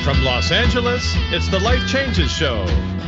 From Los Angeles, it's the Life Changes Show.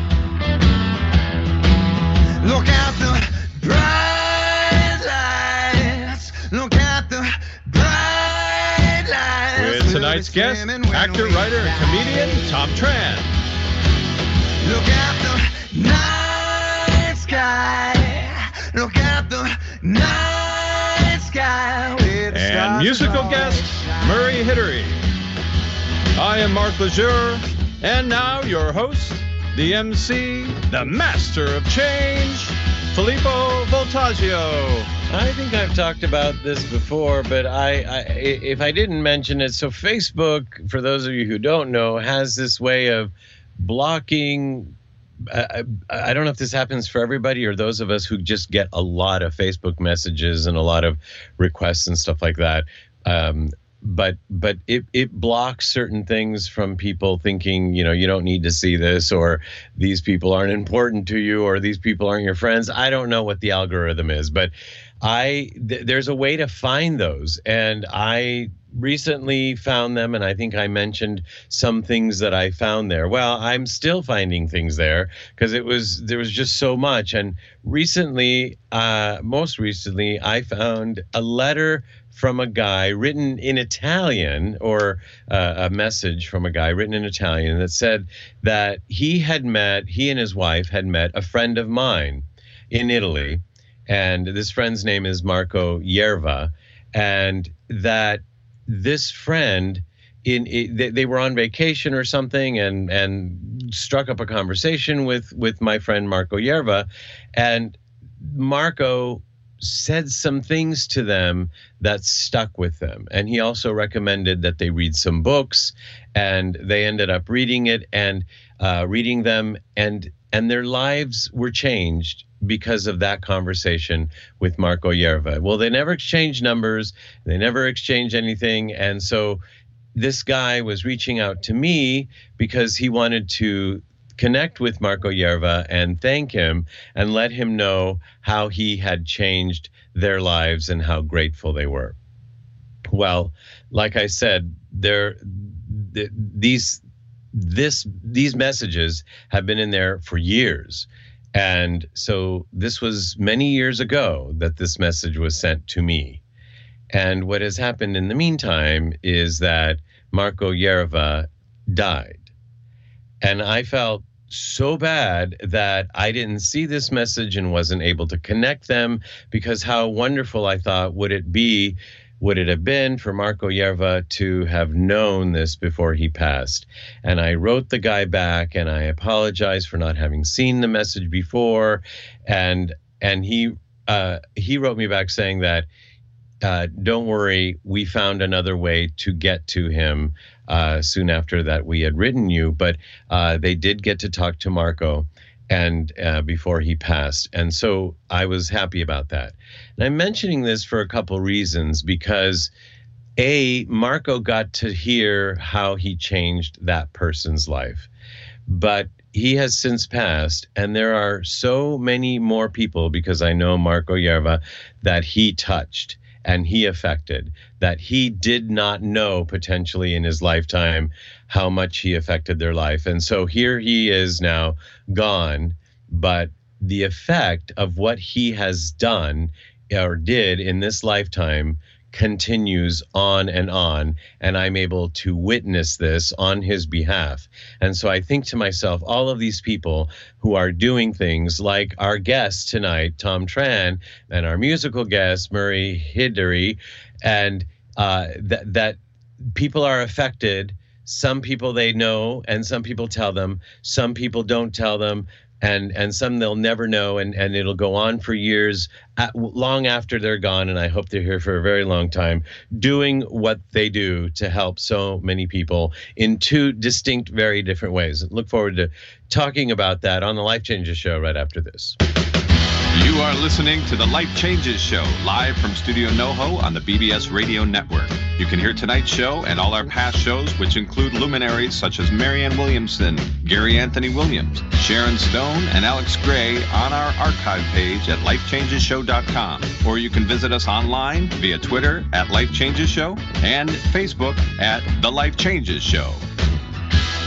Look at the bright lights. Look at the bright lights. With tonight's guest, actor, writer, and comedian, Tom Tran. Look at the night sky. Look at the night sky. And musical guest, Murray Hidary. I am Mark Lejeune, and now your host, the MC, the master of change, Filippo Voltaggio. I think I've talked about this before, but if I didn't mention it, so Facebook, for those of you who don't know, has this way of blocking. I don't know if this happens for everybody or those of us who just get a lot of Facebook messages and a lot of requests and stuff like that. But it blocks certain things from people thinking, you don't need to see this, or these people aren't important to you, or these people aren't your friends. I don't know what the algorithm is, but there's a way to find those. And I recently found them, and I think I mentioned some things that I found there. Well, I'm still finding things there because there was just so much. And most recently, I found a letter from a guy written in Italian, or a message from a guy written in Italian that said that he and his wife had met a friend of mine in Italy. And this friend's name is Marco Yerva. And that this friend, they were on vacation or something and struck up a conversation with my friend Marco Yerva. And Marco said some things to them that stuck with them. And he also recommended that they read some books, and they ended up reading them, and their lives were changed because of that conversation with Marco Yerva. Well, they never exchanged numbers. They never exchanged anything. And so this guy was reaching out to me because he wanted to connect with Marco Yerva and thank him and let him know how he had changed their lives and how grateful they were. Well, like I said, these messages have been in there for years. And so this was many years ago that this message was sent to me. And what has happened in the meantime is that Marco Yerva died. And I felt so bad that I didn't see this message and wasn't able to connect them, because how wonderful I thought would it have been for Marco Yerva to have known this before he passed. And I wrote the guy back and I apologized for not having seen the message before. And he wrote me back saying that, don't worry, we found another way to get to him soon after that we had written you. But they did get to talk to Marco and before he passed. And so I was happy about that. And I'm mentioning this for a couple reasons, because Marco got to hear how he changed that person's life. But he has since passed, and there are so many more people, because I know Marco Yerva, that he touched and he affected, that he did not know potentially in his lifetime how much he affected their life. And so here he is now gone, but the effect of what he has done or did in this lifetime continues on, and I'm able to witness this on his behalf. And so I think to myself, all of these people who are doing things like our guest tonight, Tom Tran, and our musical guest, Murray Hidary, and that people are affected. Some people they know, and some people tell them. Some people don't tell them. And some they'll never know, and it'll go on for years, long after they're gone, and I hope they're here for a very long time, doing what they do to help so many people in two distinct, very different ways. Look forward to talking about that on the Life Changes Show right after this. You are listening to the Life Changes Show, live from Studio NoHo on the BBS Radio Network. You can hear tonight's show and all our past shows, which include luminaries such as Marianne Williamson, Gary Anthony Williams, Sharon Stone, and Alex Gray on our archive page at lifechangeshow.com. Or you can visit us online via Twitter at Life Changes Show and Facebook at The Life Changes Show.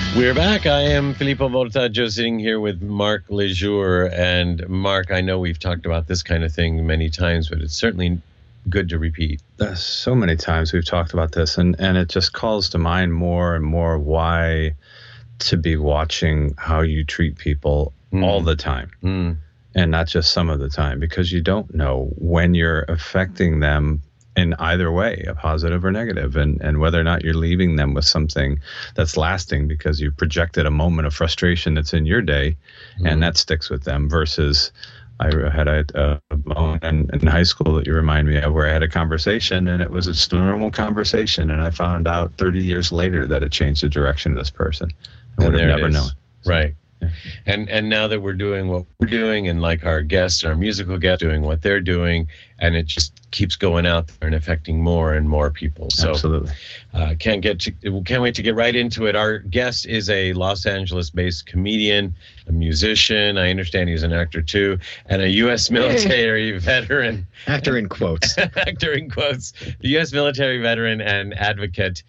We're back. I am Filippo Voltaggio, sitting here with Mark Lejour. And Mark, I know we've talked about this kind of thing many times, but it's certainly good to repeat. So many times we've talked about this, and it just calls to mind more and more why to be watching how you treat people all the time, and not just some of the time, because you don't know when you're affecting them in either way, a positive or negative, and whether or not you're leaving them with something that's lasting because you projected a moment of frustration that's in your day, and that sticks with them, versus I had a moment in high school that you remind me of where I had a conversation, and it was a normal conversation, and I found out 30 years later that it changed the direction of this person. I would have never known. Right. Yeah. And now that we're doing what we're doing, and like our guests, our musical guests doing what they're doing, and it just keeps going out there and affecting more and more people. So absolutely. Can't wait to get right into it. Our guest is a Los Angeles-based comedian, a musician. I understand he's an actor too, and a U.S. military veteran. Actor in quotes. Actor in quotes. The U.S. military veteran and advocate.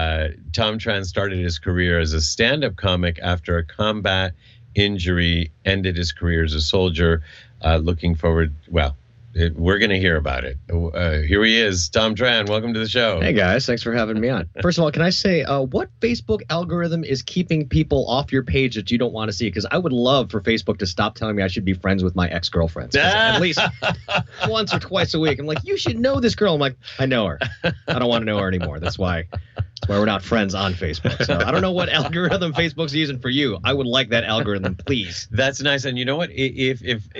Tom Tran started his career as a stand-up comic after a combat injury ended his career as a soldier. Looking forward, we're going to hear about it. Here he is, Tom Tran. Welcome to the show. Hey, guys. Thanks for having me on. First of all, can I say, what Facebook algorithm is keeping people off your page that you don't want to see? Because I would love for Facebook to stop telling me I should be friends with my ex-girlfriends. At least once or twice a week. I'm like, you should know this girl. I'm like, I know her. I don't want to know her anymore. That's why we're not friends on Facebook. So I don't know what algorithm Facebook's using for you. I would like that algorithm, please. That's nice. And you know what? If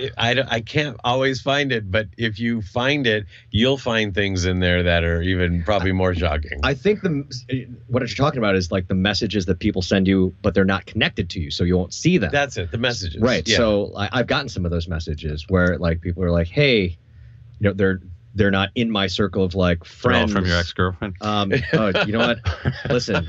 I can't always find it, but if you find it, you'll find things in there that are even probably more shocking. I think what you're talking about is like the messages that people send you, but they're not connected to you, so you won't see them. That's it. The messages. Right. Yeah. So I've gotten some of those messages where like people are like, hey, they're not in my circle of like friends. From your ex-girlfriend? You know what? Listen,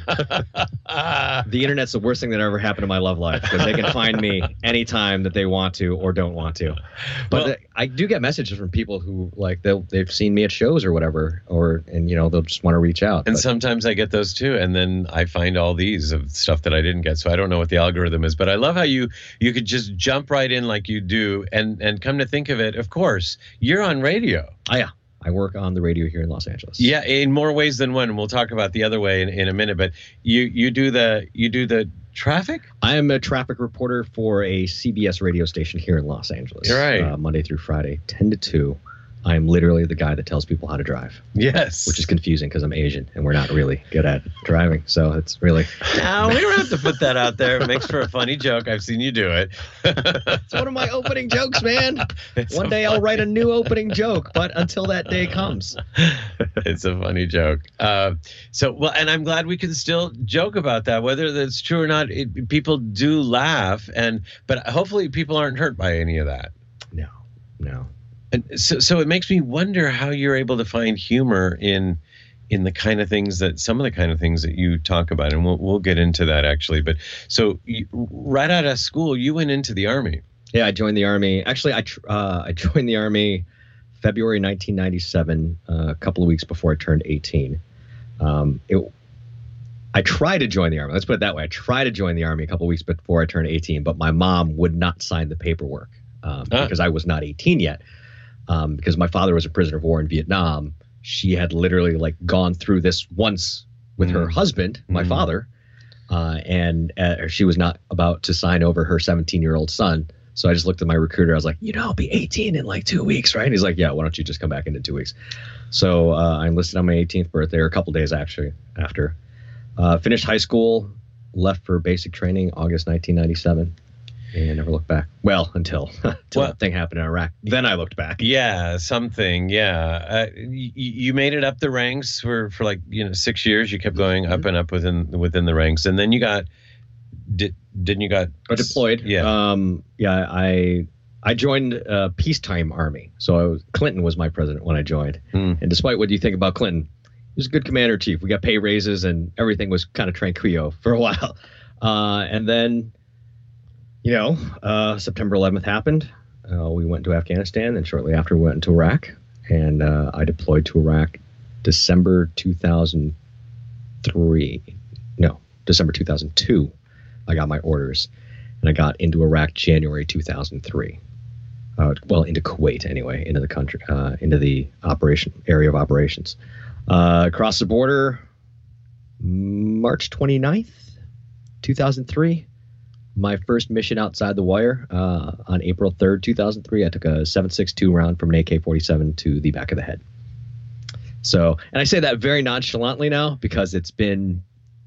the internet's the worst thing that ever happened to my love life, because they can find me anytime that they want to or don't want to. But I do get messages from people who like they've seen me at shows or whatever, and they'll just want to reach out. And sometimes I get those too, and then I find all these of stuff that I didn't get. So I don't know what the algorithm is, but I love how you could just jump right in like you do, and come to think of it, of course, you're on radio. Oh, yeah. I work on the radio here in Los Angeles. Yeah, in more ways than one. And we'll talk about the other way in a minute. But you do the traffic? I am a traffic reporter for a CBS radio station here in Los Angeles. You're right. Monday through Friday, 10 to 2. I am literally the guy that tells people how to drive. Yes. Which is confusing because I'm Asian and we're not really good at driving. So it's really... No, we don't have to put that out there. It makes for a funny joke. I've seen you do it. It's one of my opening jokes, man. One day I'll write a new opening joke, but until that day comes. It's a funny joke. And I'm glad we can still joke about that, whether that's true or not. People do laugh, but hopefully people aren't hurt by any of that. No. And so it makes me wonder how you're able to find humor in some of the kind of things that you talk about, and we'll get into that actually. But so right out of school, you went into the Army. Yeah, I joined the Army. Actually, I joined the Army February 1997, a couple of weeks before I turned 18. I tried to join the Army. Let's put it that way. I tried to join the Army a couple of weeks before I turned 18, but my mom would not sign the paperwork because I was not 18 yet. Because my father was a prisoner of war in Vietnam. She had literally like gone through this once with her husband, my father, and she was not about to sign over her 17-year-old son. So I just looked at my recruiter. I was like, I'll be 18 in like 2 weeks, right? And he's like, yeah, why don't you just come back in 2 weeks? So I enlisted on my 18th birthday, or a couple days actually after. Finished high school, left for basic training August 1997. And never looked back. Well, until that thing happened in Iraq. Then I looked back. Yeah, something. Yeah, you made it up the ranks for like 6 years. You kept going up and up within the ranks, and then you got deployed. Yeah. I joined peacetime Army. So Clinton was my president when I joined. And despite what you think about Clinton, he was a good commander in chief. We got pay raises and everything was kind of tranquilo for a while. And then. September 11th happened. We went to Afghanistan, and shortly after we went into Iraq. And I deployed to Iraq December 2002. I got my orders, and I got into Iraq January 2003. Well, into Kuwait anyway, into the country, into the area of operations. Across the border, March 29th, 2003. My first mission outside the wire on April 3rd, 2003. I took a 7.62 round from an AK-47 to the back of the head. So, and I say that very nonchalantly now because it's been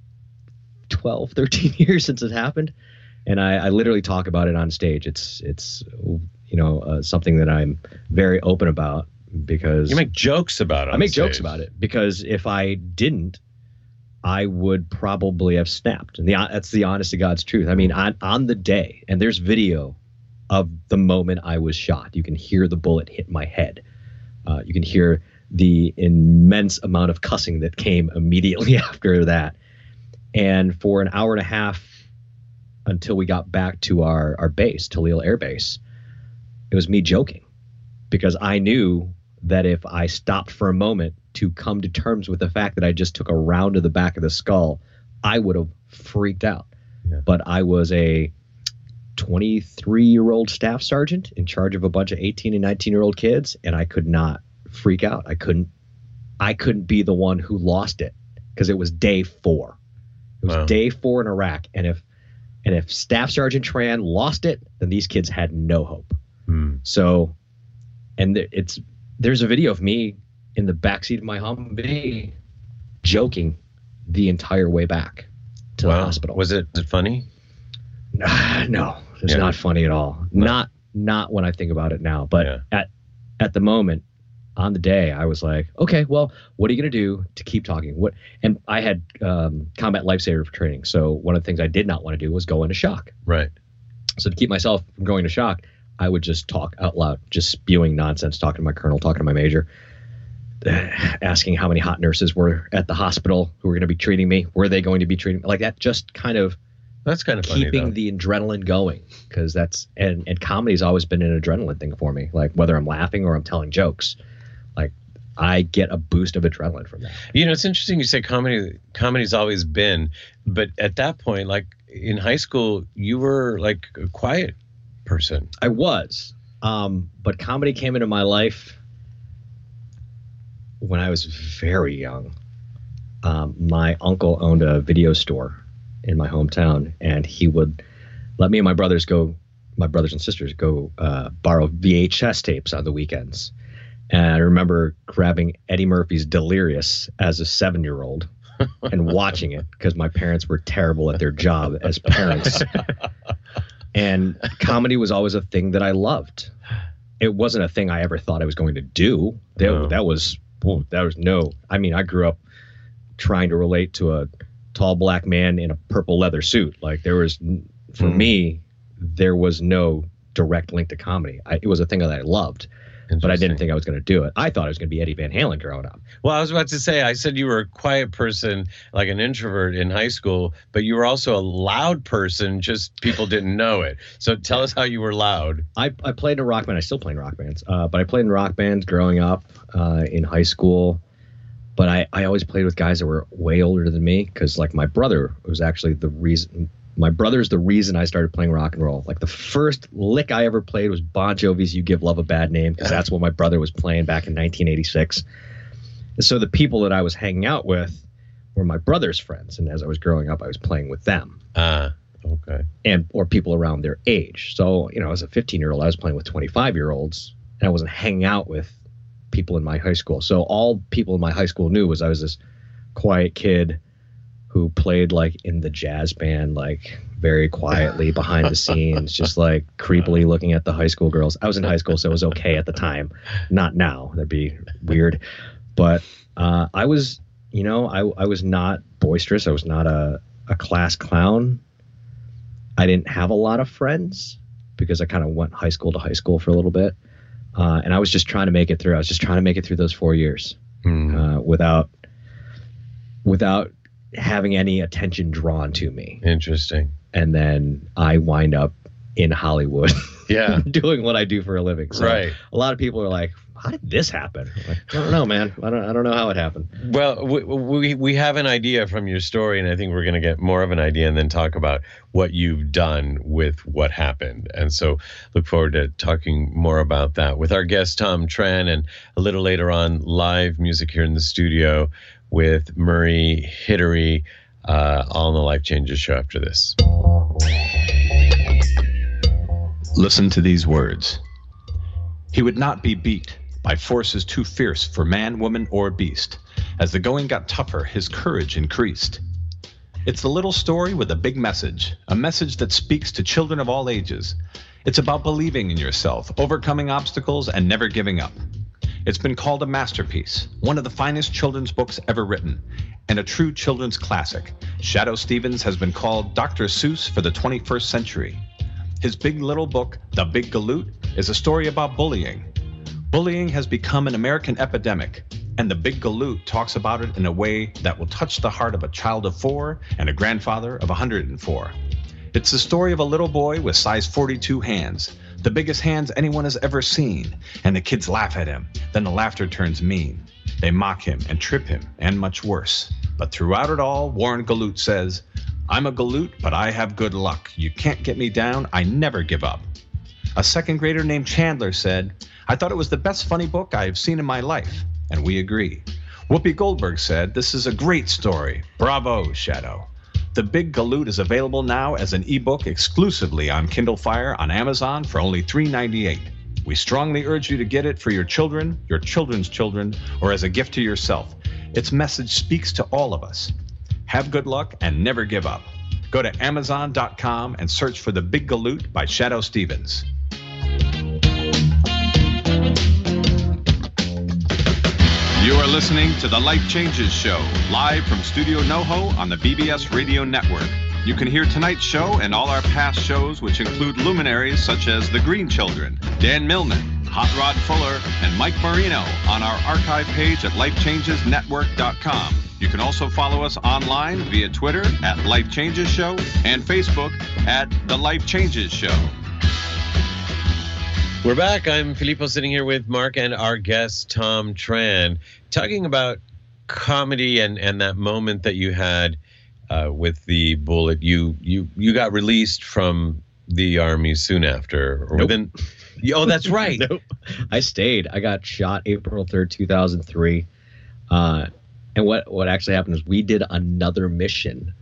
12, 13 years since it happened. And I literally talk about it on stage. It's something that I'm very open about because... You make jokes about it. I make jokes about it because if I didn't, I would probably have snapped. And that's the honest to God's truth. I mean, on the day, and there's video of the moment I was shot. You can hear the bullet hit my head. You can hear the immense amount of cussing that came immediately after that. And for an hour and a half until we got back to our base, Talil Air Base, it was me joking because I knew that if I stopped for a moment to come to terms with the fact that I just took a round to the back of the skull, I would have freaked out. Yeah. But I was a 23-year-old staff sergeant in charge of a bunch of 18 and 19-year-old kids, and I could not freak out. I couldn't be the one who lost it because it was day 4. It was day 4 in Iraq, and if Staff Sergeant Tran lost it, then these kids had no hope. So, and there's a video of me in the backseat of my Humvee joking the entire way back to the hospital. Was it funny? No, it's not funny at all. No. Not when I think about it now. But at the moment, on the day, I was like, okay, well, what are you going to do to keep talking? And I had combat lifesaver training. So one of the things I did not want to do was go into shock. Right. So to keep myself from going to shock, I would just talk out loud, just spewing nonsense, talking to my colonel, talking to my major, asking how many hot nurses were at the hospital who were going to be treating me. Were they going to be treating me? Like that, just kind of keeping the adrenaline going, because and comedy's always been an adrenaline thing for me. Like whether I'm laughing or I'm telling jokes, like I get a boost of adrenaline from that. You know, it's interesting you say comedy's always been, but at that point, like in high school, you were like a quiet person. I was, but comedy came into my life when I was very young. My uncle owned a video store in my hometown, and he would let me and my brothers and sisters go borrow VHS tapes on the weekends. And I remember grabbing Eddie Murphy's Delirious as a 7-year-old and watching it because my parents were terrible at their job as parents. And comedy was always a thing that I loved. It wasn't a thing I ever thought I was going to do. That was no. I mean, I grew up trying to relate to a tall black man in a purple leather suit. Like for me, there was no direct link to comedy. It was a thing that I loved, but I didn't think I was going to do it. I thought I was going to be Eddie Van Halen growing up. Well, I was about to say, I said you were a quiet person, like an introvert in high school, but you were also a loud person, just people didn't know it. So tell us how you were loud. I played in a rock band. I still play in rock bands, but I played in rock bands growing up in high school. But I always played with guys that were way older than me, because like my brother was actually the reason. My brother's the reason I started playing rock and roll. Like the first lick I ever played was Bon Jovi's "You Give Love a Bad Name," because that's what my brother was playing back in 1986. And so the people that I was hanging out with were my brother's friends, and as I was growing up, I was playing with them. Okay. Or people around their age. So as a 15-year-old, I was playing with 25-year-olds, and I wasn't hanging out with people in my high school. So all people in my high school knew was I was this quiet kid who played like in the jazz band, like very quietly behind the scenes, just like creepily looking at the high school girls. I was in high school, so it was okay at the time. Not now. That'd be weird. But I was, I was not boisterous. I was not a class clown. I didn't have a lot of friends because I kind of went high school to high school for a little bit. And I was just trying to make it through. I was just trying to make it through those 4 years without having any attention drawn to me. Interesting. And then I wind up in Hollywood doing what I do for a living. So right. A lot of people are like, how did this happen? Like, I don't know, man. I don't know how it happened. Well, we have an idea from your story, and I think we're going to get more of an idea and then talk about what you've done with what happened. And so look forward to talking more about that with our guest, Tom Tran, and a little later on, live music here in the studio with Murray Hittery, all on the Life Changes show after this. Listen to these words. He would not be beat by forces too fierce for man, woman, or beast. As the going got tougher, his courage increased. It's a little story with a big message, a message that speaks to children of all ages. It's about believing in yourself, overcoming obstacles, and never giving up. It's been called a masterpiece, one of the finest children's books ever written, and a true children's classic. Shadoe Stevens has been called Dr. Seuss for the 21st century. His big little book, The Big Galoot, is a story about bullying. Bullying has become an American epidemic, and The Big Galoot talks about it in a way that will touch the heart of a child of 4 and a grandfather of 104. It's the story of a little boy with size 42 hands, the biggest hands anyone has ever seen, and the kids laugh at him. Then the laughter turns mean. They mock him and trip him, and much worse. But throughout it all, Warren Galoot says, I'm a galoot, but I have good luck. You can't get me down. I never give up. A second grader named Chandler said, I thought it was the best funny book I have seen in my life. And we agree. Whoopi Goldberg said, this is a great story. Bravo, Shadoe. The Big Galoot is available now as an ebook exclusively on Kindle Fire on Amazon for only $3.98. We strongly urge you to get it for your children, your children's children, or as a gift to yourself. Its message speaks to all of us. Have good luck and never give up. Go to Amazon.com and search for The Big Galoot by Shadoe Stevens. You are listening to The Life Changes Show, live from Studio NoHo on the BBS Radio Network. You can hear tonight's show and all our past shows, which include luminaries such as The Green Children, Dan Millman, Hot Rod Fuller, and Mike Marino on our archive page at lifechangesnetwork.com. You can also follow us online via Twitter at Life Changes Show and Facebook at The Life Changes Show. We're back. I'm Filippo, sitting here with Mark and our guest, Tom Tran, talking about comedy and that moment that you had with the bullet. You got released from the Army soon after. Or nope. Within, oh, that's right. Nope. I stayed. I got shot April 3rd, 2003. And what actually happened is we did another mission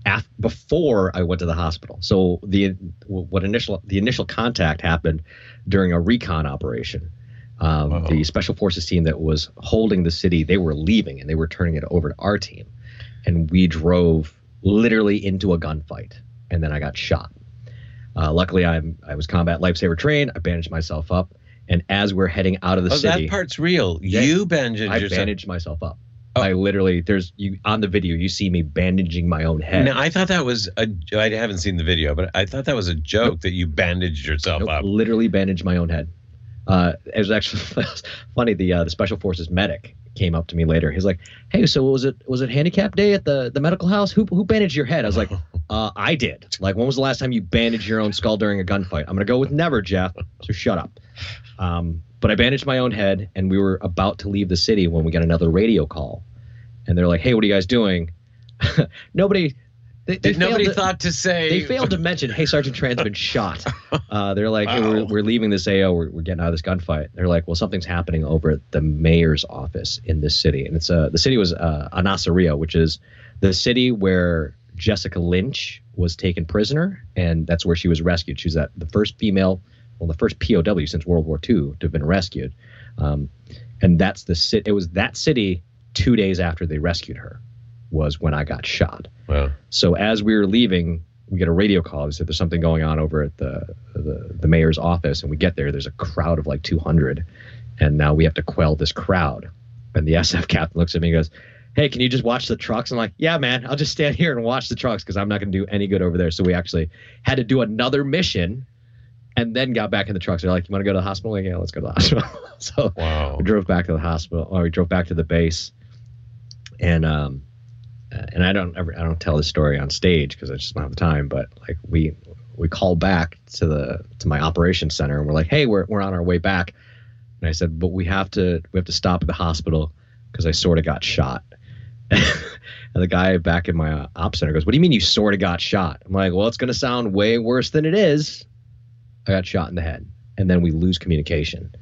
before I went to the hospital. So the initial contact happened during a recon operation. The Special Forces team that was holding the city, they were leaving and they were turning it over to our team. And we drove literally into a gunfight, and then I got shot. Luckily, I was combat lifesaver trained. I bandaged myself up, and as we're heading out of the city, that part's real. You bandaged yourself. I bandaged myself up. I literally, on the video, you see me bandaging my own head. Now, I thought that was I haven't seen the video, but I thought that was a joke that you bandaged yourself up. Literally bandaged my own head. It was actually funny. The Special Forces medic came up to me later. He's like, "Hey, so was it handicap day at the medical house? Who bandaged your head?" I was like, "I did." Like, when was the last time you bandaged your own skull during a gunfight? I'm gonna go with never, Jeff. So shut up. But I bandaged my own head, and we were about to leave the city when we got another radio call, and they're like, "Hey, what are you guys doing?" Nobody thought to say. They failed to mention, "Hey, Sergeant Tran's been shot." They're like, "Hey, we're leaving this AO. We're getting out of this gunfight." They're like, "Well, something's happening over at the mayor's office in this city," and it's the city was Anasario, which is the city where Jessica Lynch was taken prisoner, and that's where she was rescued. She was the first female. Well, the first POW since World War II to have been rescued. And that's the city. It was that city 2 days after they rescued her was when I got shot. Wow. So as we were leaving, we get a radio call. They said there's something going on over at the mayor's office. And we get there. There's a crowd of like 200. And now we have to quell this crowd. And the SF captain looks at me and goes, "Hey, can you just watch the trucks?" I'm like, "Yeah, man, I'll just stand here and watch the trucks because I'm not going to do any good over there." So we actually had to do another mission and then got back in the trucks. They're like, "You want to go to the hospital?" Like, "Yeah, let's go to the hospital." So we drove back to the hospital, or we drove back to the base. And I don't tell this story on stage because I just don't have the time. But like we call back to my operations center and we're like, "Hey, we're on our way back. And I said, but we have to stop at the hospital because I sort of got shot. And the guy back in my op center goes, what do you mean you sort of got shot? I'm like, well, it's going to sound way worse than it is. I got shot in the head. And then we lose communication.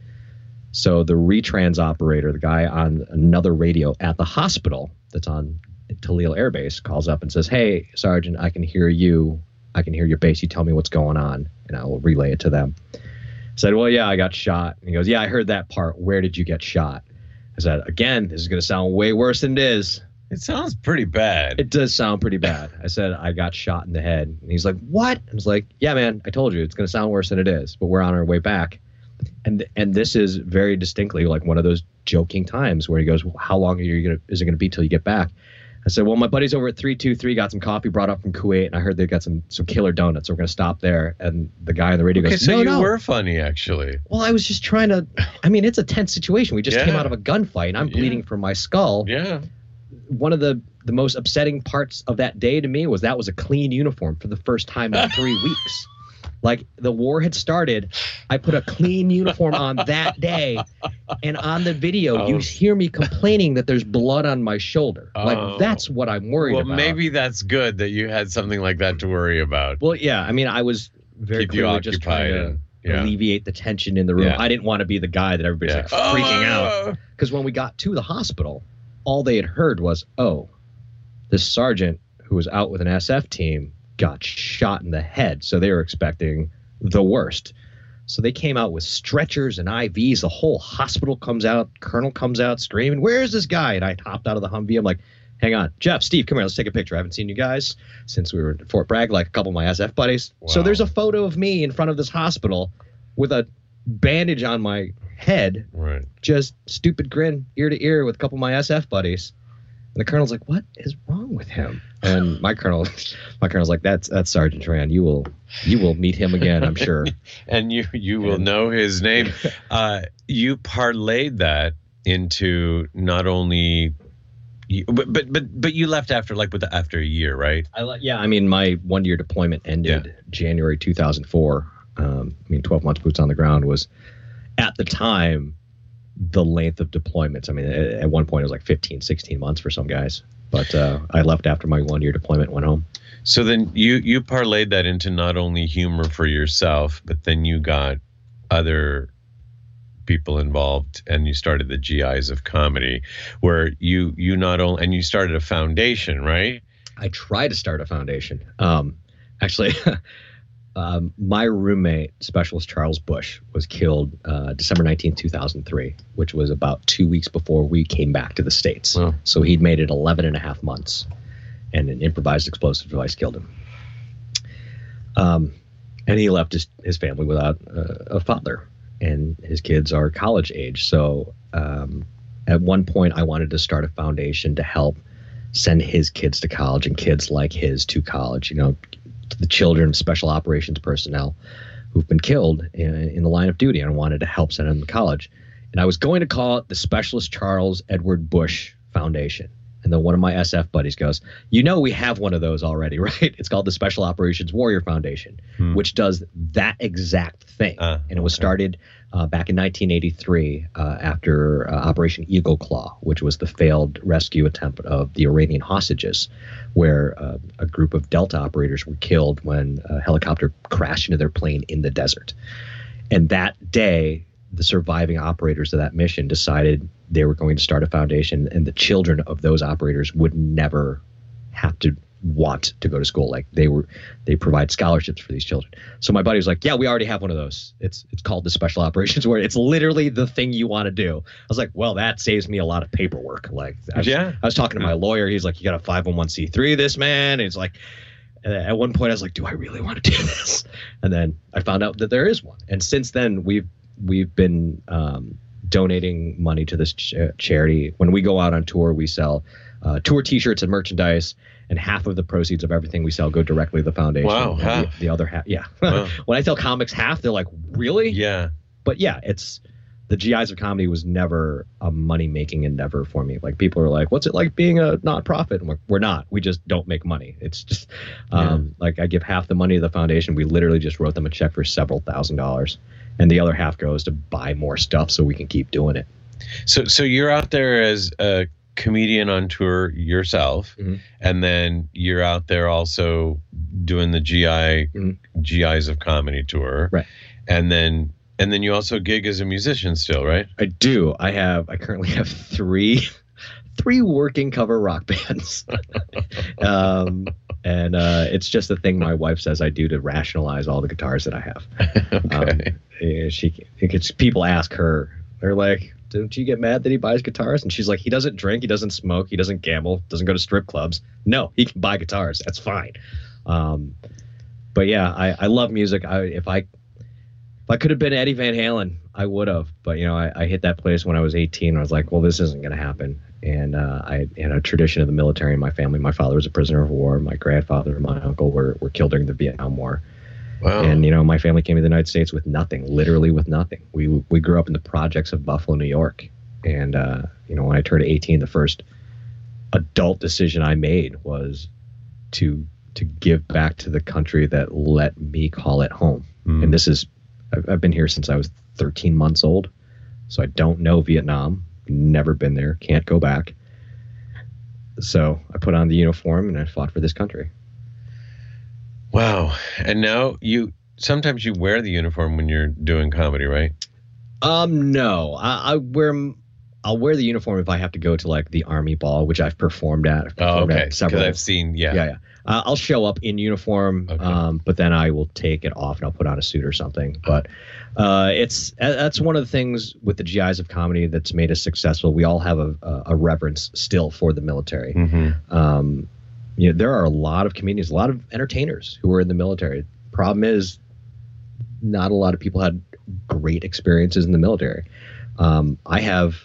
So the retrans operator, the guy on another radio at the hospital that's on Tallil Air Base, calls up and says, hey, Sergeant, I can hear you. I can hear your base. You tell me what's going on, and I will relay it to them. I said, well, yeah, I got shot. And he goes, yeah, I heard that part. Where did you get shot? I said, again, this is going to sound way worse than it is. It sounds pretty bad. It does sound pretty bad. I said, I got shot in the head. And he's like, what? I was like, yeah, man, I told you it's going to sound worse than it is, but we're on our way back. And this is very distinctly like one of those joking times where he goes, well, how long is it going to be till you get back? I said, well, my buddies over at 323 got some coffee brought up from Kuwait, and I heard they got some killer donuts, so we're going to stop there. And the guy on the radio goes, so no, you were funny, actually. Well, I was just trying to, I mean, it's a tense situation. We just came out of a gunfight, and I'm bleeding from my skull. Yeah. One of the most upsetting parts of that day to me was that was a clean uniform for the first time in 3 weeks. Like, the war had started. I put a clean uniform on that day. And on the video, you hear me complaining that there's blood on my shoulder. Like, that's what I'm worried about. Well, maybe that's good that you had something like that to worry about. Well, yeah. I mean, I was very clearly just trying to alleviate the tension in the room. I didn't want to be the guy that everybody's like freaking out. Because when we got to the hospital, all they had heard was, oh, this sergeant who was out with an SF team got shot in the head. So they were expecting the worst. So they came out with stretchers and IVs. The whole hospital comes out. Colonel comes out screaming, where is this guy? And I hopped out of the Humvee. I'm like, hang on. Jeff, Steve, come here. Let's take a picture. I haven't seen you guys since we were at Fort Bragg, like a couple of my SF buddies. Wow. So there's a photo of me in front of this hospital with a bandage on my head. Right. Just stupid grin ear to ear with a couple of my SF buddies. And the colonel's like, what is wrong with him? And my colonel's like, that's Sergeant Tran. You will meet him again, I'm sure. And you will know his name. You parlayed that into not only, but you left after a year, right? I mean, my 1 year deployment ended January 2004. 12 months boots on the ground was at the time the length of deployments. I mean, at one point it was like 15, 16 months for some guys. But I left after my 1 year deployment, went home. So then you parlayed that into not only humor for yourself, but then you got other people involved and you started the GIs of Comedy, where you not only, and you started a foundation, right? I tried to start a foundation. Actually, my roommate, Specialist Charles Bush, was killed December 19th, 2003, which was about 2 weeks before we came back to the States. Wow. So he'd made it 11 and a half months, and an improvised explosive device killed him. And he left his family without a father, and his kids are college age. So at one point, I wanted to start a foundation to help send his kids to college and kids like his to college, the children of special operations personnel who've been killed in the line of duty, and I wanted to help send them to college. And I was going to call it the Specialist Charles Edward Bush Foundation. And then one of my SF buddies goes, we have one of those already, right? It's called the Special Operations Warrior Foundation, which does that exact thing. And it was started back in 1983 after Operation Eagle Claw, which was the failed rescue attempt of the Iranian hostages, where a group of Delta operators were killed when a helicopter crashed into their plane in the desert. And that day, the surviving operators of that mission decided they were going to start a foundation, and the children of those operators would never have to want to go to school. Like they provide scholarships for these children. So my buddy was like, yeah, we already have one of those. It's called the Special Operations Warrior. It's literally the thing you want to do. I was like, well, that saves me a lot of paperwork. Like I was talking to my lawyer. He's like, you got a 501c3 this, man. And he's like, at one point I was like, do I really want to do this? And then I found out that there is one. And since then we've been donating money to this charity. When we go out on tour, we sell tour T-shirts and merchandise, and half of the proceeds of everything we sell go directly to the foundation. Wow, half. The other half, yeah. Wow. When I tell comics half, they're like, really? Yeah. But yeah, it's the GIs of Comedy was never a money-making endeavor for me. Like, people are like, what's it like being a nonprofit? I'm like, we're not. We just don't make money. It's just like I give half the money to the foundation. We literally just wrote them a check for several $1,000s. and the other half goes to buy more stuff so we can keep doing it. So you're out there as a comedian on tour yourself, and then you're out there also doing the GIs of Comedy tour, right? And then you also gig as a musician still, right? I do. I currently have three working cover rock bands, and it's just a thing my wife says I do to rationalize all the guitars that I have. Okay. People ask her, they're like, don't you get mad that he buys guitars? And she's like, he doesn't drink, he doesn't smoke, he doesn't gamble, doesn't go to strip clubs. No, he can buy guitars. That's fine. But yeah, I love music. If I could have been Eddie Van Halen, I would have. But, I hit that place when I was 18. I was like, well, this isn't going to happen. And I had a tradition of the military in my family. My father was a prisoner of war. My grandfather and my uncle were killed during the Vietnam War. Wow. And, my family came to the United States with nothing, literally with nothing. We grew up in the projects of Buffalo, New York. And, when I turned 18, the first adult decision I made was to give back to the country that let me call it home. And this is, I've been here since I was 13 months old. So I don't know Vietnam, never been there, can't go back. So I put on the uniform and I fought for this country. Wow. And now sometimes you wear the uniform when you're doing comedy, right? No. I'll wear the uniform if I have to go to like the Army Ball, which I've performed at. Okay. Several. I've seen, yeah. I'll show up in uniform, Okay. But then I will take it off and I'll put on a suit or something. But that's one of the things with the GIs of Comedy that's made us successful. We all have a reverence still for the military. Mm-hmm. There are a lot of comedians, a lot of entertainers who are in the military. Problem is, not a lot of people had great experiences in the military. I have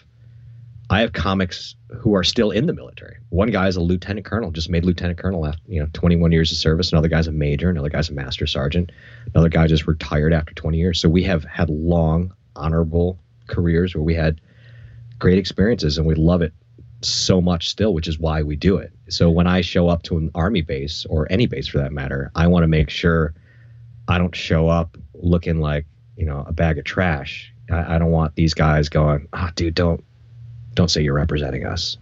comics who are still in the military. One guy is a lieutenant colonel, just made lieutenant colonel after 21 years of service. Another guy's a major. Another guy's a master sergeant. Another guy just retired after 20 years. So we have had long, honorable careers where we had great experiences, and we love it so much still, which is why we do it. So when I show up to an Army base, or any base for that matter, I want to make sure I don't show up looking like a bag of trash. I don't want these guys going, dude, don't say you're representing us.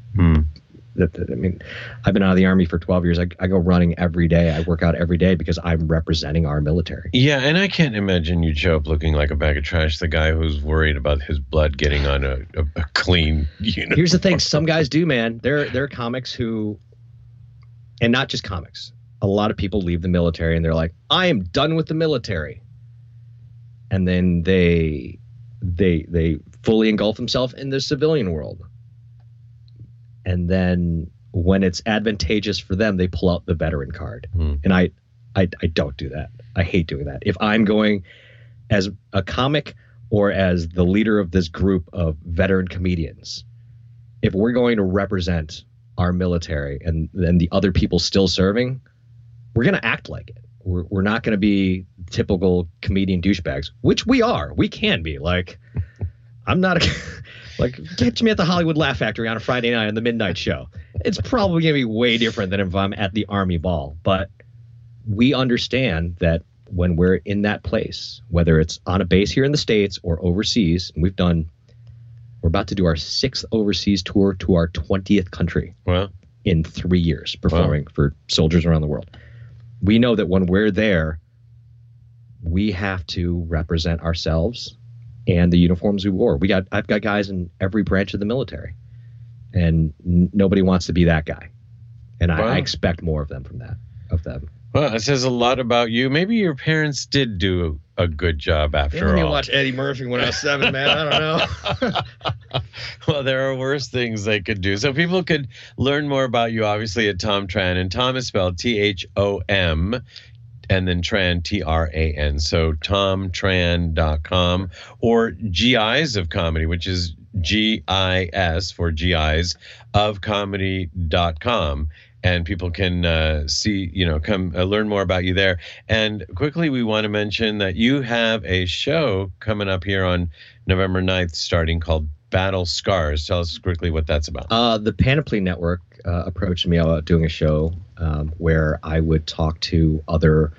I mean, I've been out of the Army for 12 years. I go running every day. I work out every day because I'm representing our military. Yeah, and I can't imagine you show up looking like a bag of trash, the guy who's worried about his blood getting on a clean uniform. Here's the thing. Some guys do, man. There are comics who, and not just comics, a lot of people leave the military and they're like, I am done with the military. And then they fully engulf themselves in the civilian world. And then when it's advantageous for them, they pull out the veteran card. And I don't do that. I hate doing that. If I'm going as a comic or as the leader of this group of veteran comedians, if we're going to represent our military and then the other people still serving, we're going to act like it. We're not going to be typical comedian douchebags, which we are. We can be. Like, I'm not like, catch me at the Hollywood Laugh Factory on a Friday night on the midnight show. It's probably going to be way different than if I'm at the Army Ball. But we understand that when we're in that place, whether it's on a base here in the States or overseas, and we're about to do our 6th overseas tour to our 20th country in 3 years, performing for soldiers around the world. We know that when we're there, we have to represent ourselves and the uniforms we wore. I've got guys in every branch of the military, and nobody wants to be that guy. And I expect more of them of them. Well, it says a lot about you. Maybe your parents did do a good job after all. You watch Eddie Murphy when I was 7, man. I don't know. Well, there are worse things they could do. So people could learn more about you, obviously, at Tom Tran. And Tom is spelled Thom, and then Tran, Tran. So TomTran.com, or GIs of Comedy, which is GIS for GIs of Comedy.com. And people can see, come learn more about you there. And quickly, we want to mention that you have a show coming up here on November 9th starting called Battle Scars. Tell us quickly what that's about. The Panoply Network approached me about doing a show where I would talk to other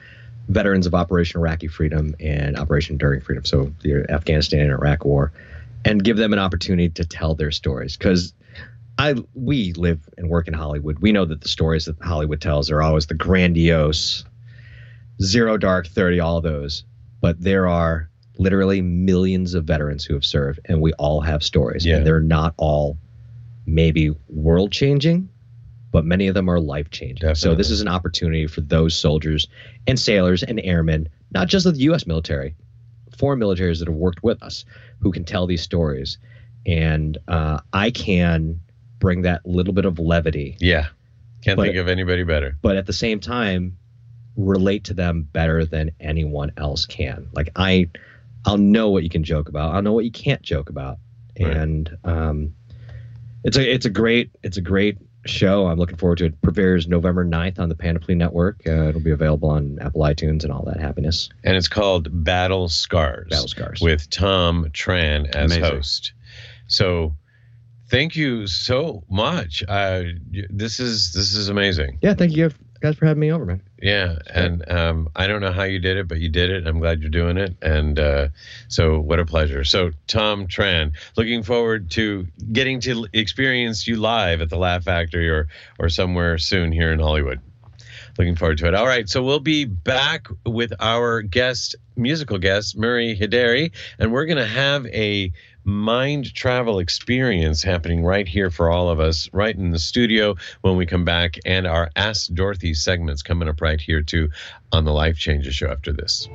veterans of Operation Iraqi Freedom and Operation Enduring Freedom, so the Afghanistan and Iraq War, and give them an opportunity to tell their stories. Because we live and work in Hollywood. We know that the stories that Hollywood tells are always the grandiose, Zero Dark 30, all of those. But there are literally millions of veterans who have served, and we all have stories. Yeah. And they're not all maybe world-changing, but many of them are life-changing. Definitely. So this is an opportunity for those soldiers and sailors and airmen, not just of the U.S. military, foreign militaries that have worked with us, who can tell these stories. And I can bring that little bit of levity. Yeah. Can't think of anybody better. But at the same time, relate to them better than anyone else can. Like I'll know what you can joke about. I'll know what you can't joke about. Right. And it's a great show. I'm looking forward to it. Premieres November 9th on the Panoply Network. It'll be available on Apple iTunes and all that happiness. And it's called Battle Scars. Battle Scars. With Tom Tran as Amazing. host. So thank you so much. This is amazing. Yeah, thank you guys for having me over, man. Yeah, and I don't know how you did it, but you did it. I'm glad you're doing it, and so what a pleasure. So Tom Tran, looking forward to getting to experience you live at the Laugh Factory or somewhere soon here in Hollywood. Looking forward to it. All right, so we'll be back with our musical guest, Murray Hidary, and we're going to have a mind travel experience happening right here for all of us, right in the studio when we come back, and our Ask Dorothy segments coming up right here too on the Life Changes Show after this.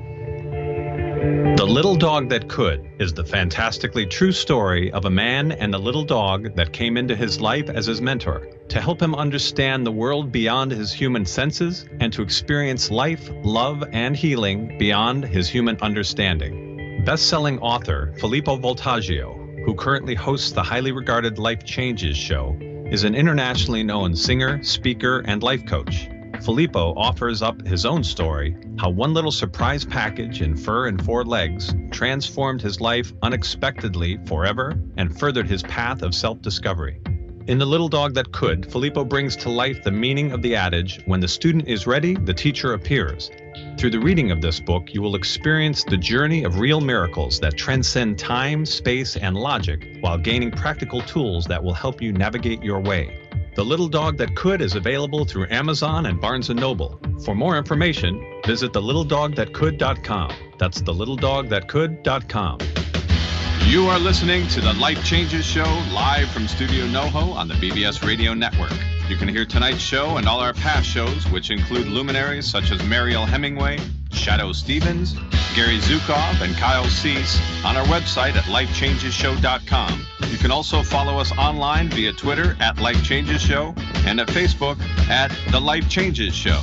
The Little Dog That Could is the fantastically true story of a man and a little dog that came into his life as his mentor to help him understand the world beyond his human senses and to experience life, love, and healing beyond his human understanding. Best-selling author Filippo Voltaggio, who currently hosts the highly regarded Life Changes Show, is an internationally known singer, speaker, and life coach. Filippo offers up his own story, how one little surprise package in fur and 4 legs transformed his life unexpectedly forever and furthered his path of self-discovery. In The Little Dog That Could, Filippo brings to life the meaning of the adage, when the student is ready, the teacher appears. Through the reading of this book, you will experience the journey of real miracles that transcend time, space, and logic while gaining practical tools that will help you navigate your way. The Little Dog That Could is available through Amazon and Barnes & Noble. For more information, visit thelittledogthatcould.com. That's thelittledogthatcould.com. You are listening to the Life Changes Show live from Studio NoHo on the BBS Radio Network. You can hear tonight's show and all our past shows, which include luminaries such as Mariel Hemingway, Shadoe Stevens, Gary Zukav, and Kyle Cease on our website at lifechangesshow.com. You can also follow us online via Twitter at Life Changes Show and at Facebook at The Life Changes Show.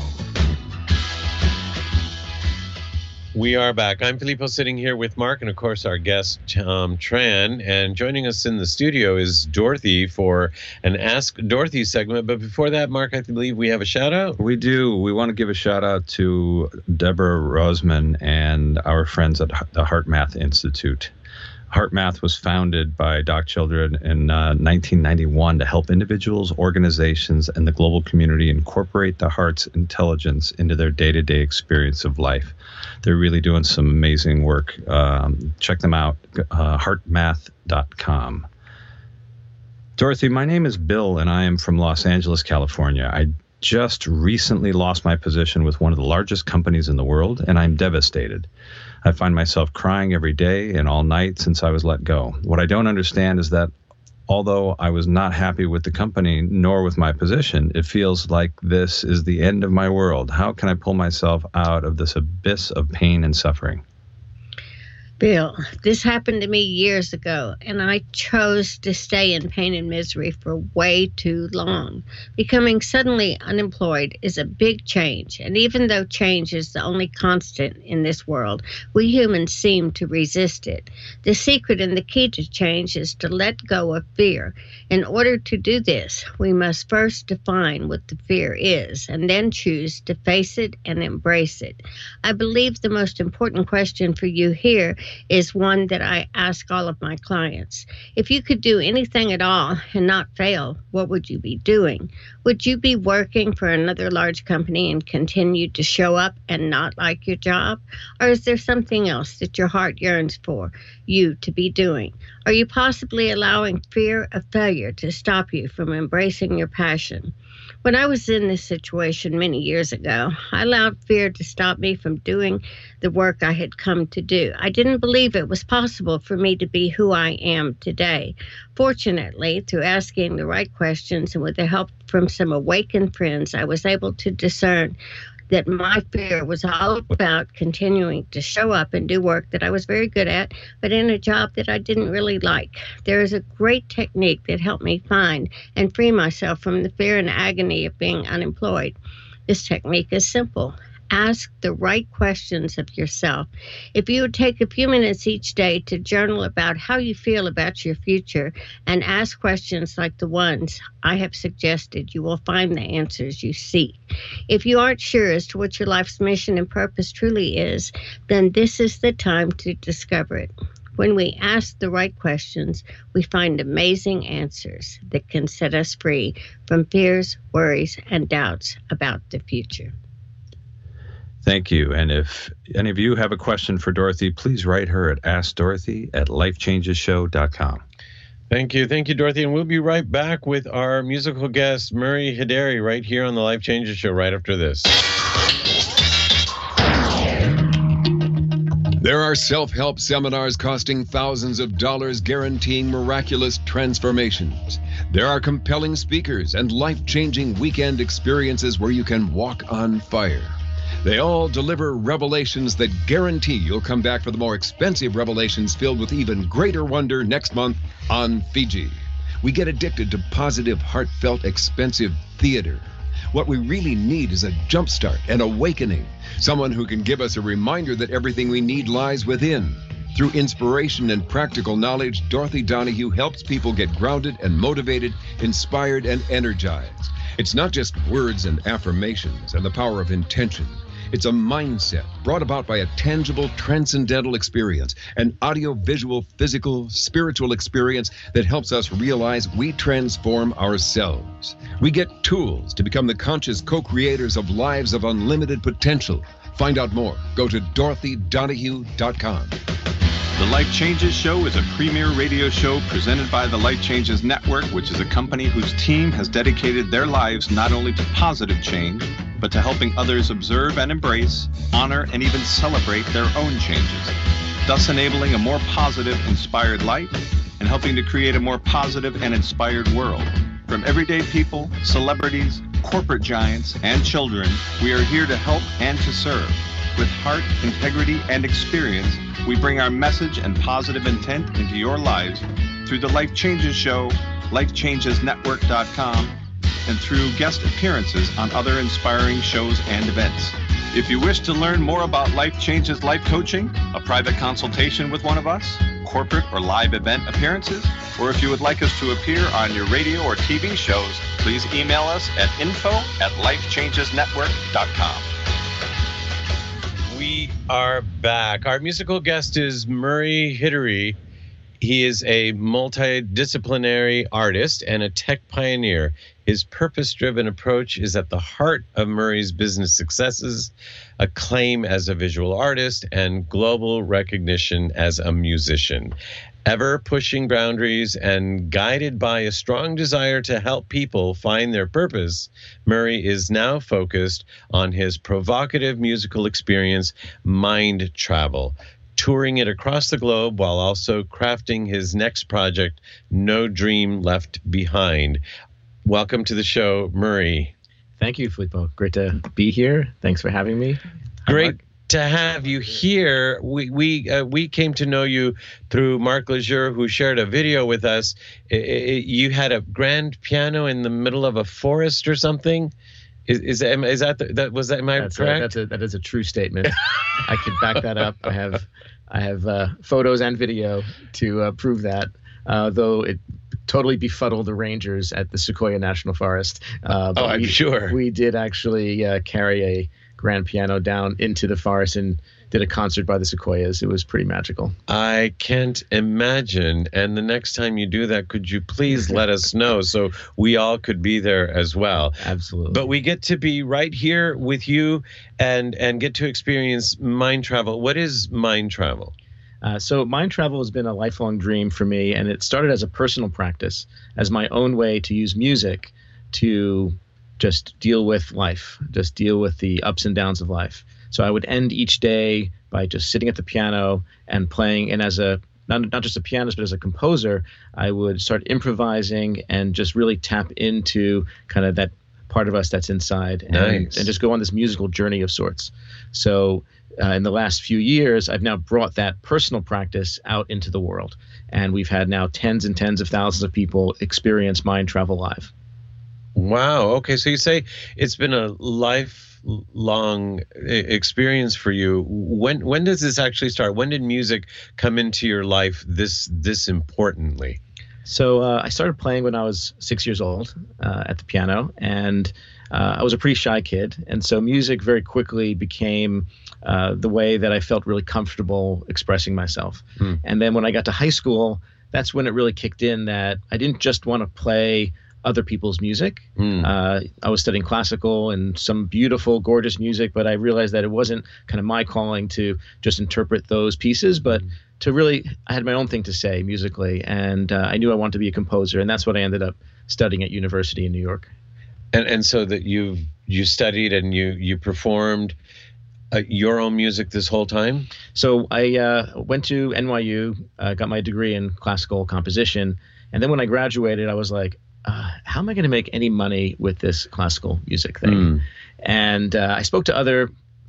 We are back. I'm Filippo, sitting here with Mark and, of course, our guest, Tom Tran. And joining us in the studio is Dorothy for an Ask Dorothy segment. But before that, Mark, I believe we have a shout-out. We do. We want to give a shout-out to Deborah Rosman and our friends at the HeartMath Institute. HeartMath was founded by Doc Children in 1991 to help individuals, organizations, and the global community incorporate the heart's intelligence into their day-to-day experience of life. They're really doing some amazing work. Check them out, heartmath.com. Dorothy, my name is Bill, and I am from Los Angeles, California. I just recently lost my position with one of the largest companies in the world, and I'm devastated. I find myself crying every day and all night since I was let go. What I don't understand is that although I was not happy with the company nor with my position, it feels like this is the end of my world. How can I pull myself out of this abyss of pain and suffering? Bill, this happened to me years ago, and I chose to stay in pain and misery for way too long. Becoming suddenly unemployed is a big change, and even though change is the only constant in this world, we humans seem to resist it. The secret and the key to change is to let go of fear. In order to do this, we must first define what the fear is, and then choose to face it and embrace it. I believe the most important question for you here is one that I ask all of my clients. If you could do anything at all and not fail, what would you be doing? Would you be working for another large company and continue to show up and not like your job? Or is there something else that your heart yearns for you to be doing? Are you possibly allowing fear of failure to stop you from embracing your passion? When I was in this situation many years ago, I allowed fear to stop me from doing the work I had come to do. I didn't believe it was possible for me to be who I am today. Fortunately, through asking the right questions and with the help from some awakened friends, I was able to discern that my fear was all about continuing to show up and do work that I was very good at, but in a job that I didn't really like. There is a great technique that helped me find and free myself from the fear and agony of being unemployed. This technique is simple. Ask the right questions of yourself. If you would take a few minutes each day to journal about how you feel about your future and ask questions like the ones I have suggested, you will find the answers you seek. If you aren't sure as to what your life's mission and purpose truly is, then this is the time to discover it. When we ask the right questions, we find amazing answers that can set us free from fears, worries, and doubts about the future. Thank you. And if any of you have a question for Dorothy, please write her at AskDorothy@LifeChangesShow.com. Thank you, Dorothy. And we'll be right back with our musical guest, Murray Hidary, right here on the Life Changes Show right after this. There are self-help seminars costing thousands of dollars guaranteeing miraculous transformations. There are compelling speakers and life-changing weekend experiences where you can walk on fire. They all deliver revelations that guarantee you'll come back for the more expensive revelations filled with even greater wonder next month on Fiji. We get addicted to positive, heartfelt, expensive theater. What we really need is a jumpstart, an awakening, someone who can give us a reminder that everything we need lies within. Through inspiration and practical knowledge, Dorothy Donahue helps people get grounded and motivated, inspired and energized. It's not just words and affirmations and the power of intention. It's a mindset brought about by a tangible, transcendental experience, an audio-visual, physical, spiritual experience that helps us realize we transform ourselves. We get tools to become the conscious co-creators of lives of unlimited potential. Find out more. Go to DorothyDonahue.com. The Life Changes Show is a premier radio show presented by the Life Changes Network, which is a company whose team has dedicated their lives not only to positive change, but to helping others observe and embrace, honor, and even celebrate their own changes, thus enabling a more positive, inspired life and helping to create a more positive and inspired world. From everyday people, celebrities, corporate giants, and children, we are here to help and to serve. With heart, integrity, and experience, we bring our message and positive intent into your lives through the Life Changes Show, LifeChangesNetwork.com, and through guest appearances on other inspiring shows and events. If you wish to learn more about Life Changes Life Coaching, a private consultation with one of us, corporate or live event appearances, or if you would like us to appear on your radio or TV shows, please email us at info@LifeChangesNetwork.com. We are back. Our musical guest is Murray Hidary. He is a multidisciplinary artist and a tech pioneer. His purpose-driven approach is at the heart of Murray's business successes, acclaim as a visual artist, and global recognition as a musician. Ever pushing boundaries and guided by a strong desire to help people find their purpose, Murray is now focused on his provocative musical experience, Mind Travel, touring it across the globe while also crafting his next project, No Dream Left Behind. Welcome to the show, Murray. Thank you, Filippo. Great to be here. Thanks for having me. Great to have you here. We came to know you through Mark Lejeune, who shared a video with us. You had a grand piano in the middle of a forest or something. Am I correct? That is a true statement. I could back that up. I have photos and video to prove that. Though it totally befuddled the rangers at the Sequoia National Forest. I'm sure. We did actually carry a grand piano down into the forest and did a concert by the Sequoias. It was pretty magical. I can't imagine. And the next time you do that, could you please let us know so we all could be there as well? Absolutely. But we get to be right here with you and get to experience mind travel. What is mind travel? So mind travel has been a lifelong dream for me, and it started as a personal practice, as my own way to use music to just deal with life, just deal with the ups and downs of life. So I would end each day by just sitting at the piano and playing, and as a not just a pianist, but as a composer, I would start improvising and just really tap into kind of that part of us that's inside, and just go on this musical journey of sorts. So in the last few years, I've now brought that personal practice out into the world, and we've had now tens and tens of thousands of people experience Mind Travel Live. Wow. Okay. So you say it's been a lifelong experience for you. When does this actually start? When did music come into your life this importantly? So I started playing when I was 6 years old at the piano, and I was a pretty shy kid. And so music very quickly became the way that I felt really comfortable expressing myself. And then when I got to high school, that's when it really kicked in that I didn't just want to play other people's music. I was studying classical and some beautiful, gorgeous music, but I realized that it wasn't kind of my calling to just interpret those pieces, but to really, I had my own thing to say musically, and I knew I wanted to be a composer, and that's what I ended up studying at university in New York. And so that you studied and you performed your own music this whole time? So I went to NYU, got my degree in classical composition, and then when I graduated, I was like, how am I going to make any money with this classical music thing? And I spoke to other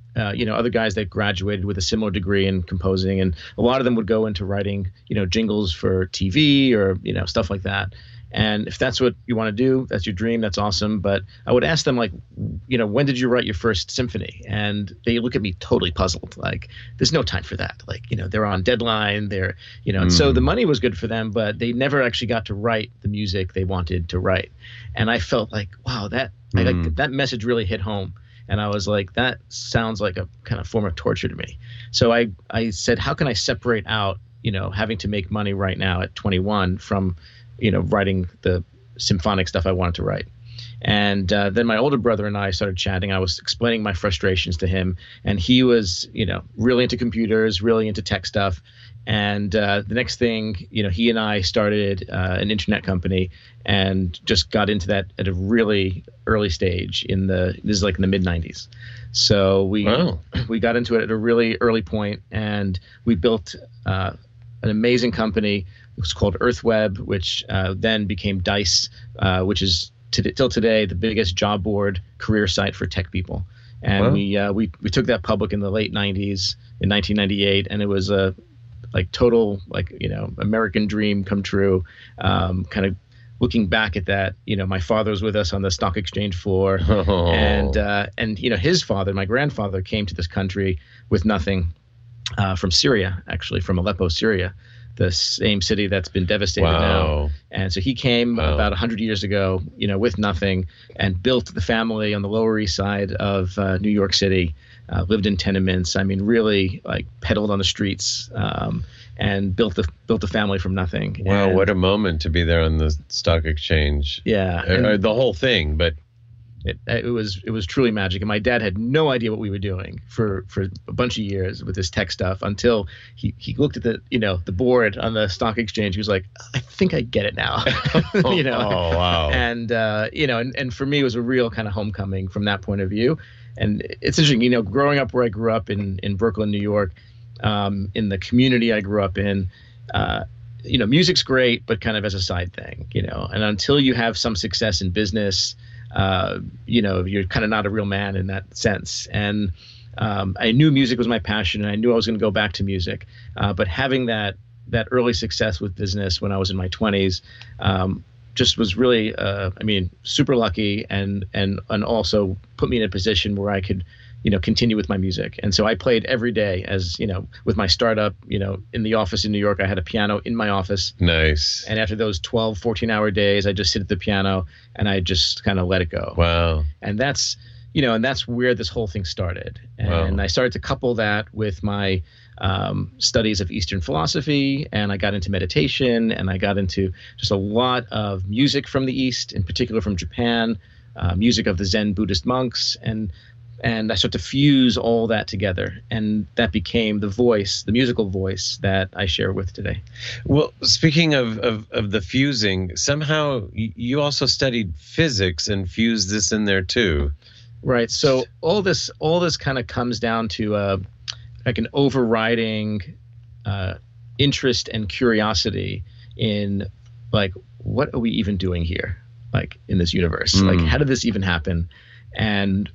guys that graduated with a similar degree in composing, and a lot of them would go into writing, jingles for TV or, stuff like that. And if that's what you want to do, that's your dream, that's awesome. But I would ask them, like, when did you write your first symphony? And they look at me totally puzzled. Like, there's no time for that. Like, they're on deadline. And so the money was good for them, but they never actually got to write the music they wanted to write. And I felt like, wow, that message really hit home. And I was like, that sounds like a kind of form of torture to me. So I said, how can I separate out, having to make money right now at 21 from writing the symphonic stuff I wanted to write. And then my older brother and I started chatting. I was explaining my frustrations to him, and he was, really into computers, really into tech stuff. And the next thing, he and I started an internet company and just got into that at a really early stage this is like in the mid 90s. So we got into it at a really early point, and we built an amazing company. It was called EarthWeb, which then became Dice, which is till today the biggest job board career site for tech people. And we took that public in the late 90s, in 1998, and it was a total American dream come true. Kind of looking back at that, my father was with us on the stock exchange floor, and his father, my grandfather, came to this country with nothing from Syria, actually from Aleppo, Syria. The same city that's been devastated now. And so he came about 100 years ago, with nothing, and built the family on the Lower East Side of New York City, lived in tenements. I mean, really peddled on the streets, and built the family from nothing. Wow, what a moment to be there on the stock exchange. Yeah. The whole thing, but it was truly magic. And my dad had no idea what we were doing for a bunch of years with this tech stuff until he looked at the board on the stock exchange. He was like, I think I get it now. Oh, wow. And and for me, it was a real kind of homecoming from that point of view. And it's interesting, growing up where I grew up in Brooklyn, New York, in the community I grew up in, music's great, but kind of as a side thing, and until you have some success in business, you're kind of not a real man in that sense. And I knew music was my passion, and I knew I was going to go back to music. But having that early success with business when I was in my 20s just was really, super lucky, and also put me in a position where I could, continue with my music. And so I played every day as, with my startup, in the office in New York. I had a piano in my office. Nice. And after those 12, 14-hour days, I just sit at the piano and I just kind of let it go. Wow. And that's, and that's where this whole thing started. And I started to couple that with my studies of Eastern philosophy, and I got into meditation, and I got into just a lot of music from the East, in particular from Japan, music of the Zen Buddhist monks, and I started to fuse all that together, and that became the musical voice that I share with today. Well, speaking of the fusing, somehow you also studied physics and fused this in there too. Right. So all this kind of comes down to like an overriding interest and curiosity in like, what are we even doing here, like in this universe? Like, how did this even happen? And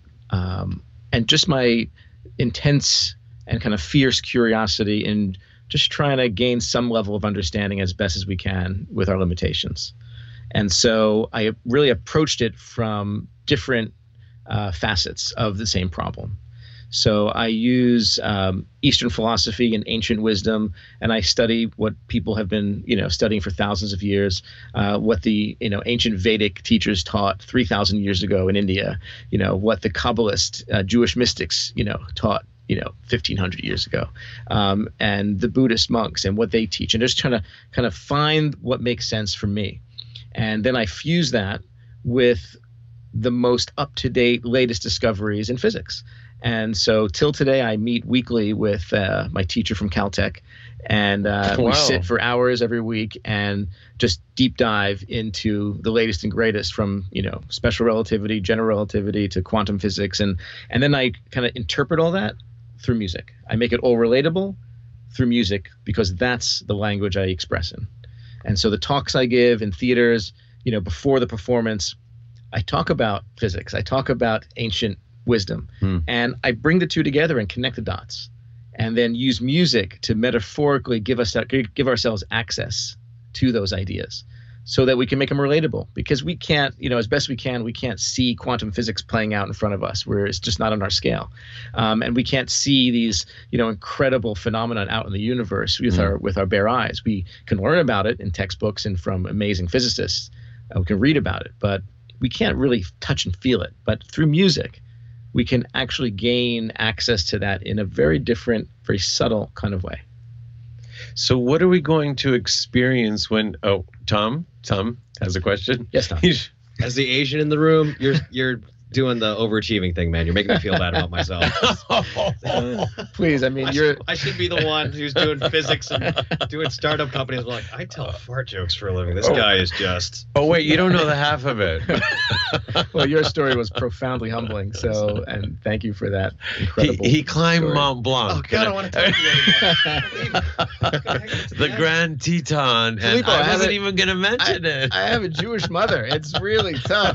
just my intense and kind of fierce curiosity in just trying to gain some level of understanding as best as we can with our limitations. And so I really approached it from different facets of the same problem. So I use Eastern philosophy and ancient wisdom, and I study what people have been, studying for thousands of years, what the, ancient Vedic teachers taught 3,000 years ago in India, what the Kabbalist Jewish mystics, taught, 1,500 years ago, and the Buddhist monks and what they teach, and just trying to kind of find what makes sense for me. And then I fuse that with the most up-to-date, latest discoveries in physics. And so till today, I meet weekly with my teacher from Caltech, and we sit for hours every week and just deep dive into the latest and greatest from, special relativity, general relativity to quantum physics. And then I kind of interpret all that through music. I make it all relatable through music because that's the language I express in. And so the talks I give in theaters, before the performance, I talk about physics. I talk about ancient wisdom, and I bring the two together and connect the dots, and then use music to metaphorically give ourselves access to those ideas, so that we can make them relatable. Because we can't, as best we can't see quantum physics playing out in front of us, where it's just not on our scale, and we can't see these, incredible phenomena out in the universe with our bare eyes. We can learn about it in textbooks and from amazing physicists. We can read about it, but we can't really touch and feel it. But through music, we can actually gain access to that in a very different, very subtle kind of way. So what are we going to experience when, Tom has a question? Yes, Tom. As the Asian in the room, you're doing the overachieving thing, man. You're making me feel bad about myself. Please, I should be the one who's doing physics and doing startup companies. Like, I tell fart jokes for a living. This guy is just. Oh wait, you don't know the half of it. Well, your story was profoundly humbling. So, and thank you for that incredible. He climbed story. Mont Blanc. Oh God, I don't want to talk to you anymore. The Grand Teton, and Filippo, I wasn't even going to mention it. I have a Jewish mother. It's really tough.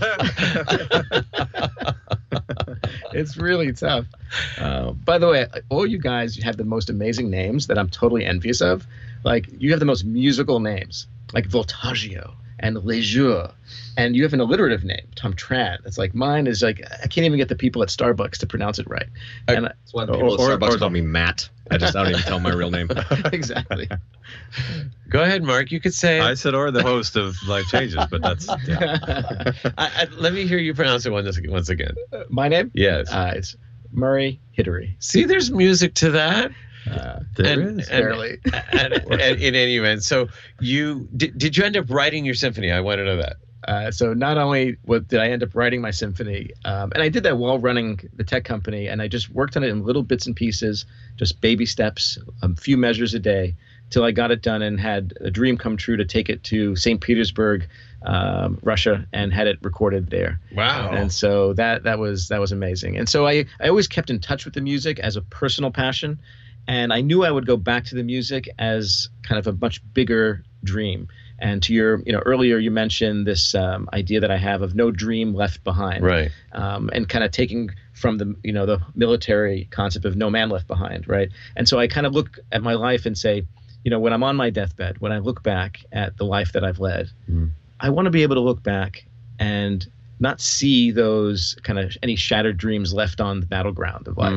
It's really tough. By the way, all you guys have the most amazing names that I'm totally envious of. Like, you have the most musical names, like Voltaggio and Leisure, and you have an alliterative name, Tom Tran. It's like, mine is like, I can't even get the people at Starbucks to pronounce it right. And that's why people at Starbucks call me Matt. I don't even tell my real name. Exactly. Go ahead, Mark. You could say it. I said, or the host of Life Changes, but that's. Yeah. Let me hear you pronounce it once again. My name? Yes. It's Murray Hittery. See, there's music to that. There is. Barely. And in any event, so did you end up writing your symphony? I want to know that. So not only did I end up writing my symphony, and I did that while running the tech company, and I just worked on it in little bits and pieces, just baby steps, a few measures a day, till I got it done and had a dream come true to take it to St. Petersburg, Russia, and had it recorded there. Wow. And so that was amazing. And so I always kept in touch with the music as a personal passion, and I knew I would go back to the music as kind of a much bigger dream. And to your, earlier you mentioned this idea that I have of no dream left behind, right? And kind of taking from the, the military concept of no man left behind, right? And so I kind of look at my life and say, when I'm on my deathbed, when I look back at the life that I've led, I want to be able to look back and not see those kind of any shattered dreams left on the battleground of life.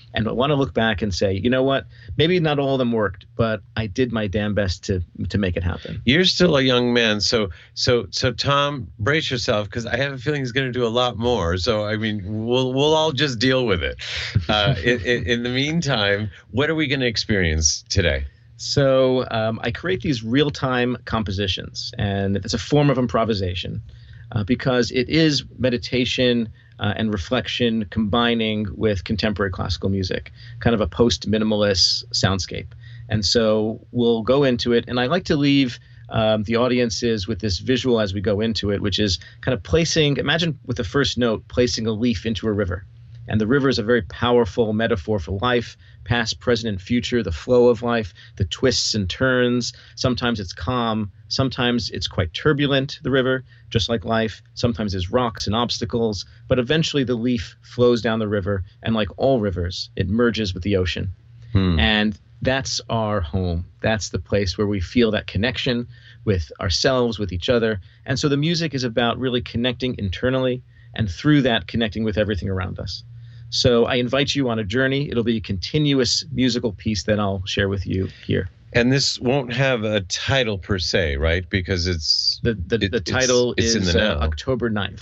and I want to look back and say, you know what, maybe not all of them worked, but I did my damn best to make it happen. You're still a young man, so Tom, brace yourself, because I have a feeling he's going to do a lot more. So I mean, we'll all just deal with it. In the meantime, what are we going to experience today? So I create these real-time compositions, and it's a form of improvisation because it is meditation and reflection combining with contemporary classical music, kind of a post-minimalist soundscape. And so we'll go into it, and I like to leave the audiences with this visual as we go into it, which is kind of imagine with the first note, placing a leaf into a river. And the river is a very powerful metaphor for life, past, present, and future, the flow of life, the twists and turns. Sometimes it's calm. Sometimes it's quite turbulent, the river, just like life. Sometimes there's rocks and obstacles. But eventually the leaf flows down the river, and like all rivers, it merges with the ocean. And that's our home. That's the place where we feel that connection with ourselves, with each other. And so the music is about really connecting internally, and through that, connecting with everything around us. So I invite you on a journey. It'll be a continuous musical piece that I'll share with you here. And this won't have a title per se, right? Because it's the title it's is in the now. October 9th.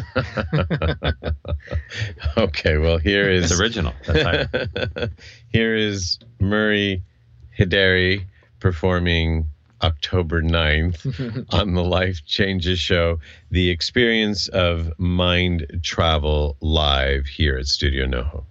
Okay, well, here is It's original. That title. Here is Murray Hidary performing October 9th on the Life Changes Show, the experience of mind travel live here at Studio NoHo.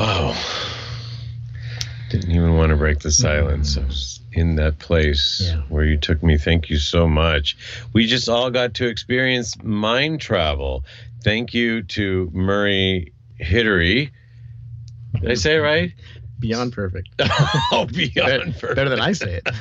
Wow. Didn't even want to break the silence. I was in that place where you took me. Thank you so much. We just all got to experience mind travel. Thank you to Murray Hidary. Did I say it right? Beyond perfect. Oh, beyond perfect. Better than I say it.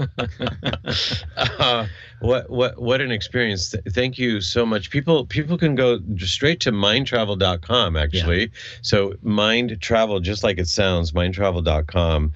What an experience. Thank you so much. People can go straight to mindtravel.com, actually. Yeah. So mind travel, just like it sounds, mindtravel.com,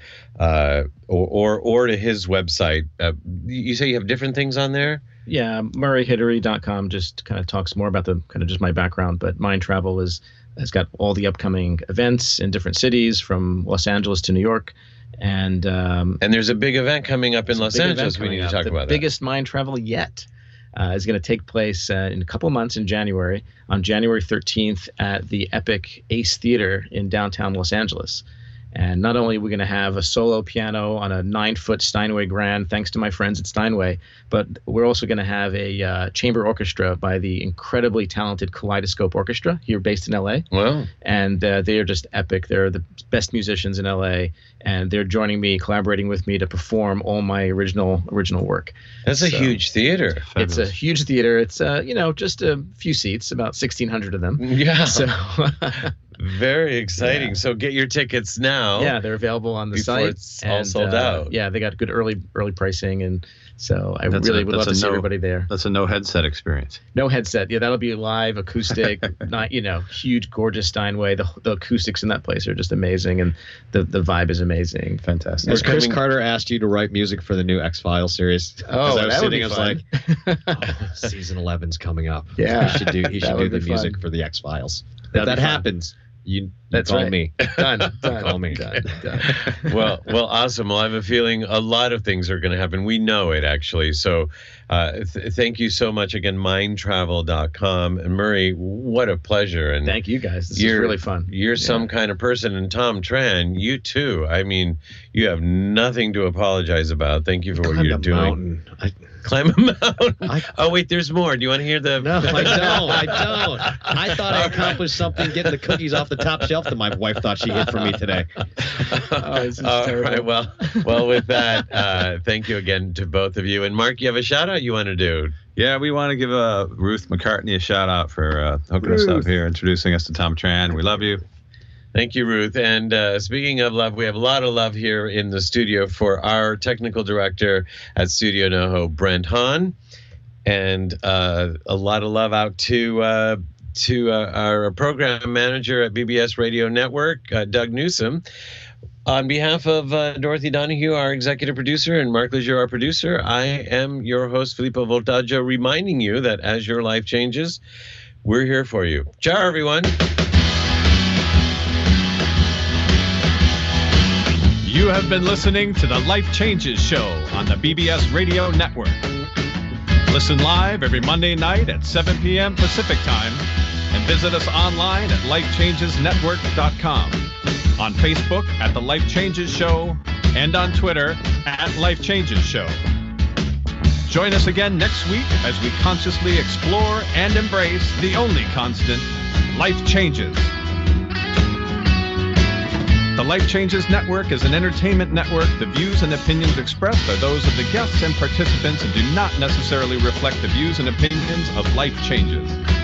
or to his website. You say you have different things on there? Yeah, murrayhidary.com just kind of talks more about the kind of just my background, but Mind Travel has got all the upcoming events in different cities from Los Angeles to New York. And there's a big event coming up in Los Angeles we need to talk about. The biggest mind travel yet is going to take place in a couple months in January, on January 13th at the Epic Ace Theater in downtown Los Angeles. And not only are we going to have a solo piano on a 9-foot Steinway Grand, thanks to my friends at Steinway, but we're also going to have a chamber orchestra by the incredibly talented Kaleidoscope Orchestra here based in L.A. Wow. And they are just epic. They're the best musicians in L.A., and they're joining me, collaborating with me to perform all my original work. That's a huge theater. It's a huge theater. It's, just a few seats, about 1,600 of them. Yeah. So... Very exciting. Yeah. So get your tickets now. Yeah, they're available on the before site. It's all sold out. Yeah, they got good early pricing, and so I really would love to see everybody there. That's a no headset experience. No headset. Yeah, that'll be live acoustic. Not huge, gorgeous Steinway. The acoustics in that place are just amazing, and the vibe is amazing. Fantastic. Has Chris Carter asked you to write music for the new X-Files series? Oh, I was sitting. I was like, season 11's coming up. Yeah, he should do the music for the X-Files. If that happens. That's call right. me. Done. Call me. Done. Well, awesome. Well, I have a feeling a lot of things are going to happen. We know it, actually. So thank you so much again, mindtravel.com. And Murray, what a pleasure. And thank you guys. This is really fun. You're some kind of person. And Tom Tran, you too. I mean, you have nothing to apologize about. Thank you for what you're doing. Climb a mountain. Oh, wait, there's more. Do you want to hear the... No, I don't. I thought I accomplished something getting the cookies off the top shelf that my wife thought she hid from me today. This is terrible. Right, well, with that, thank you again to both of you. And Mark, you have a shout out you want to do? Yeah, we want to give Ruth McCartney a shout out for hooking us up here, introducing us to Tom Tran. We love you. Thank you, Ruth. And speaking of love, we have a lot of love here in the studio for our technical director at Studio NoHo, Brent Hahn, and a lot of love out to our program manager at BBS Radio Network, Doug Newsom. On behalf of Dorothy Donahue, our executive producer, and Mark Lejeune, our producer, I am your host, Filippo Voltaggio, reminding you that as your life changes, we're here for you. Ciao, everyone. You have been listening to the Life Changes Show on the BBS Radio Network. Listen live every Monday night at 7 p.m. Pacific Time and visit us online at lifechangesnetwork.com, on Facebook at The Life Changes Show, and on Twitter at Life Changes Show. Join us again next week as we consciously explore and embrace the only constant, life changes. The Life Changes Network is an entertainment network. The views and opinions expressed are those of the guests and participants and do not necessarily reflect the views and opinions of Life Changes.